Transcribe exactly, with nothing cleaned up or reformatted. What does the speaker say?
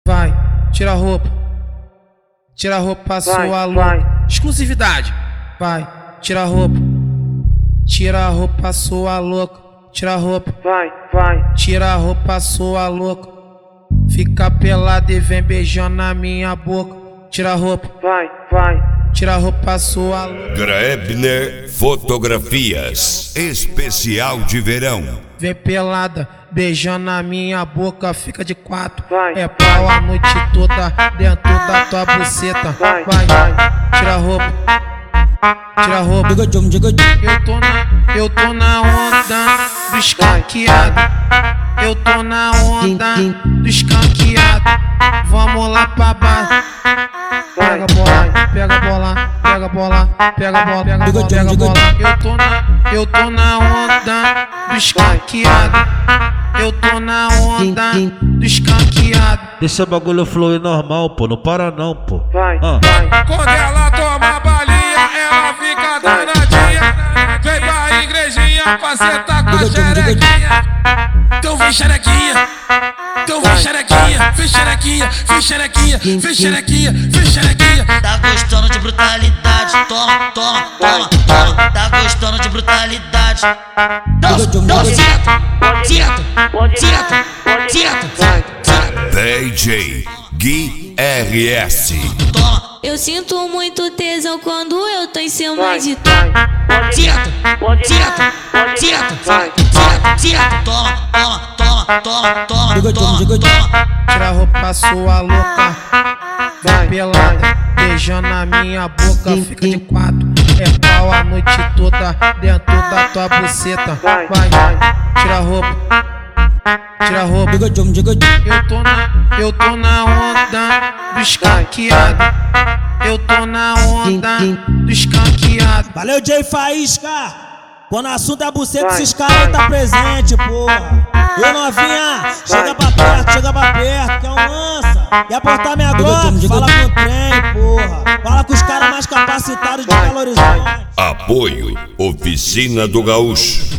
vai, tira a roupa, tira a roupa sua louca, exclusividade, vai, tira a roupa, tira a roupa sua louca, tira a roupa, vai, vai, tira a roupa sua louca, fica pelada e vem beijando na minha boca, tira a roupa, vai, vai, tira a roupa sua louca. Grebner Fotografias, especial de verão. Vem pelada, beijando na minha boca, fica de quatro. Vai, é pau a noite toda dentro da tua buceta. Vai, vai, vai, tira a roupa, tira a roupa. Eu tô na, eu tô na onda do escanqueado. Eu tô na onda do escanqueado. Vamos lá pra baixo. Pega a bola, pega a bola, pega a bola, pega a bola, pega a bola, pega a bola. Eu tô na, eu tô na onda do escanqueado. Eu tô na onda do escanqueado. Deixa o bagulho fluir normal, pô, não para não, pô. Vai, ah. vai. Quando ela toma balinha, ela fica danadinha. Vem pra igrejinha pra sentar com a xerequinha. Então vem xerequinha, então vem xerequinha, vem xerequinha, vem xerequinha, vem xerequinha, vem xerequinha. Tá gostando de brutalidade, toma, toma, toma, toma. Tá gostando de brutalidade. Não, não, senta, senta, senta, senta, senta. D J Gui R S. Toma. Eu sinto muito tesão quando eu tô em cima Vai, de tu. vai, Senta, senta, senta, senta, senta. Toma, toma, toma, toma, toma, toma, toma. Tira a roupa sua louca, vai pelada, beijando na minha boca, fica de quatro. É pau a noite toda dentro da tua buceta. Vai, vai, tira a roupa, tira a roupa. Eu tô na, eu tô na onda do escanqueado. Eu tô na onda do escanqueado. Valeu, Jay Faísca! Quando o assunto é buceta, Vai, esses caras aí tá presente, porra. Ô novinha, chega pra perto, chega pra perto, que é um lança. Quer aportar minha Glock? Fala com o trem, porra. Fala com os caras mais capacitados de Belo Horizonte. Apoio Oficina do Gaúcho.